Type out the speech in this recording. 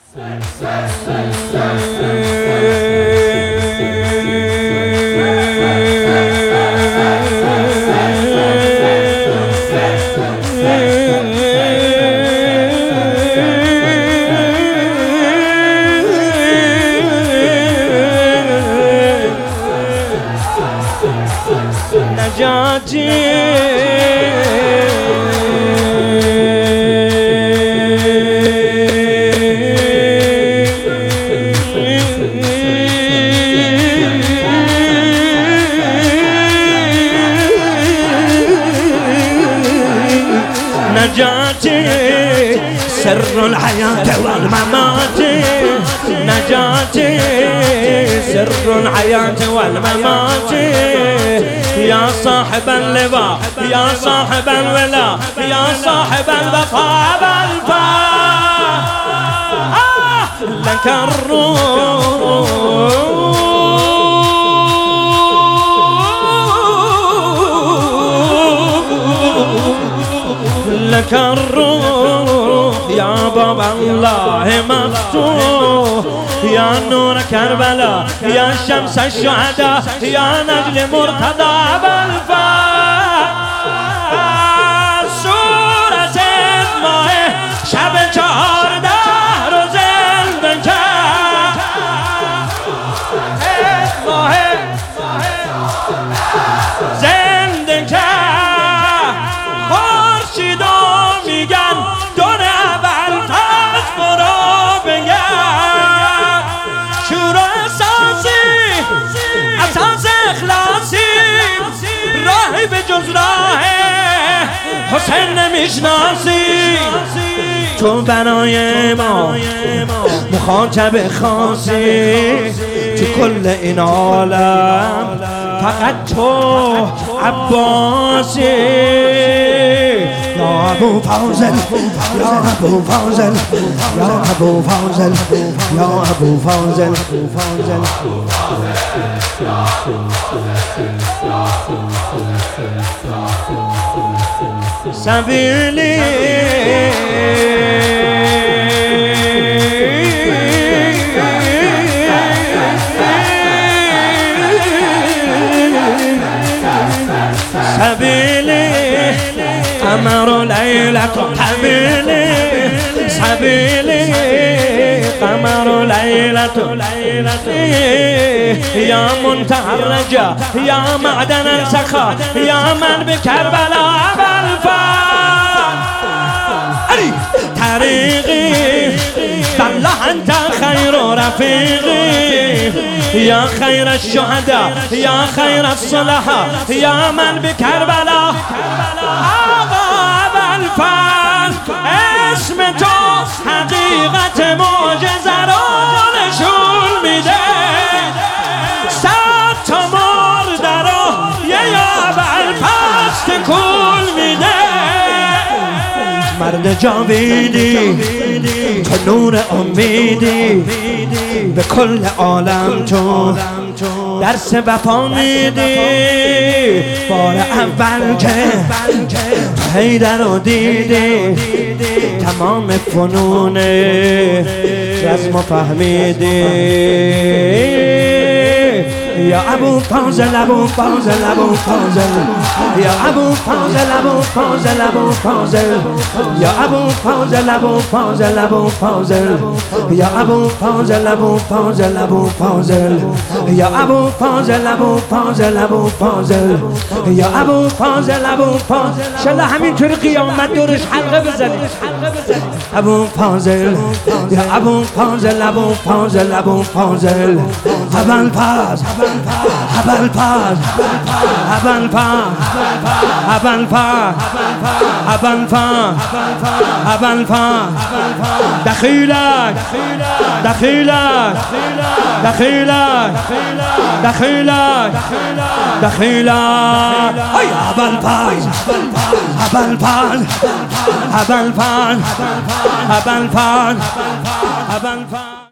نجاتی نجاتي سر الحياة والممات نجاتي سر الحياة والممات يا صاحب اللواء يا صاحب الولا يا صاحب الوفاء والفاء لك الروح لك الروح يا باب الله مفتوح يا نور كربلاء يا شمس الشهداء يا نجل مرتضى بالفاء سورة ماه شب 14 روز بنکر ماه زنده کرد خورشید میگن دور اول پس برو بگن شروع اساس اخلاصی راهی به جز راه حسین نمیشناسی تو برای ما مخاطب خاصی تو کل این عالم فقط تو عباسی یا ابو فاضل یا ابو فاضل یا ابو فاضل یا ابو فاضل سبیلی سبیلی قمر لیلت حبیلی سبیلی قمر لیلت یا منتهرجا یا معدن السخا یا من بکربلا بالفاء طریقی والله انت خیر رفیقی یا خیر الشهداء یا خیر الصلحاء یا من بکربلا آقا بالفاء اسم تو حقیقت معجزه رو نشون میده صد تا مرده رو یه یا بالفاء تکون میده مرد جاویدی تو نور امیدی به کل عالم تو درس وفا میدی بار اول که حیدر رو دیدی تمام فنون رسم فهمیدی یا ابو فاضل ابو فاضل ابو فاضل یا ابو فاضل ابو فاضل ابو فاضل یا ابو فاضل ابو فاضل ابو فاضل یا ابو فاضل ابو فاضل ابو فاضل یا ابو فاضل ابو فاضل ابو فاضل یا ابو فاضل ابو فاضل ان شاء الله همینطوری قیامت دورش حلقه بزنید ابو فاضل یا ابو فاضل ابو فاضل ابو فاضل ابو فاضل Abalfaz, Abalfaz, Abalfaz, Abalfaz, Abalfaz, دخيلك دخيلك دخيلك دخيلك دخيلك أي Abalfaz, Abalfaz, Abalfaz, Abalfaz, Abalfaz.